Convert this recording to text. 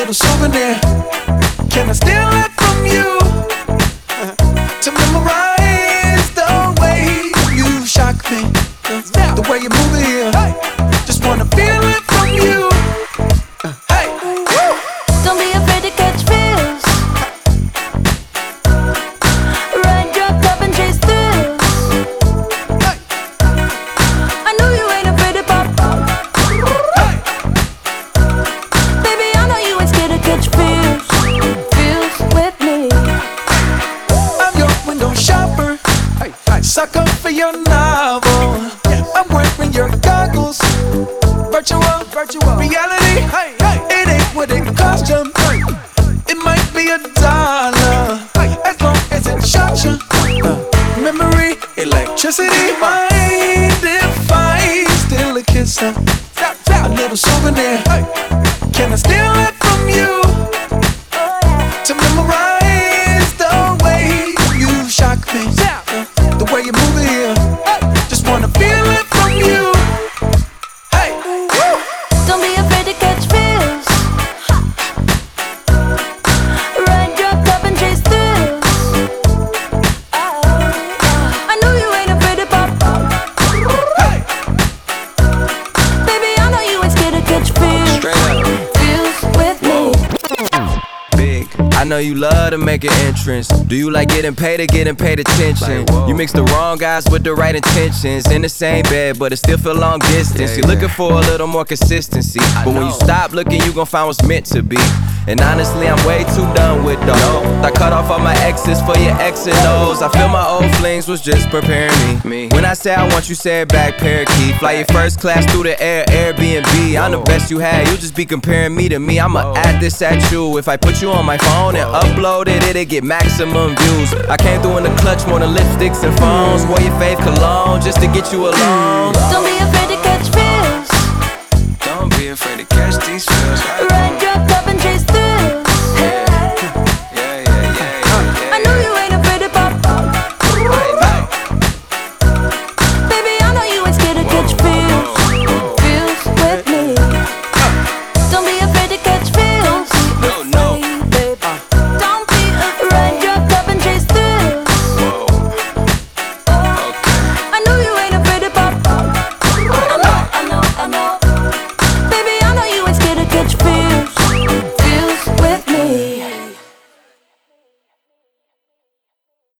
little souvenir. Can I steal it from you? To memorize the way you shock me, the way you move it here. Just wanna feel it from you. Hey, don't be afraid to catch feels. Ride your cup and chase thrills. I know you ain't afraid to pop. Baby, I know you ain't scared to catch feels. Feels with me. I'm your window shopper, sucker for your novel. I'm wearing your goggles. Virtual reality. It ain't what it cost you. It might be $1 as long as it shocks you. Memory, electricity. Mind if I steal a kiss? A little souvenir. Can I steal it from you? To memorize the way you shock me, the way you move it here. Just wanna feel it from you. Hey, don't be afraid to catch feels. Ride your cup and chase thrills. I know you ain't afraid to pop. hey, Baby, I know you ain't scared to catch feels. Straight up. Feels with me. Big, I know you love to make an entrance. Do you like getting paid or getting paid attention? You mix the wrong guys with the right intentions. In the same bed, but it still feel long distance. You're looking for a little more consistency, but when you stop looking, you gon' find what's meant to be. And honestly, I'm way too done with those. I cut off all my exes for your X and O's. I feel my old flings was just preparing me. When I say I want you, say it back, parakeet. Fly your first class through the air, Airbnb. I'm the best you had, you just be comparing me to me. I'ma add this at you. If I put you on my phone and upload it, it'll get maximum views. I came through in the clutch more than lipsticks and phones. Wore your fave cologne just to get you alone. Don't be afraid to catch feels. Don't be afraid to catch these feels. Ride your cup and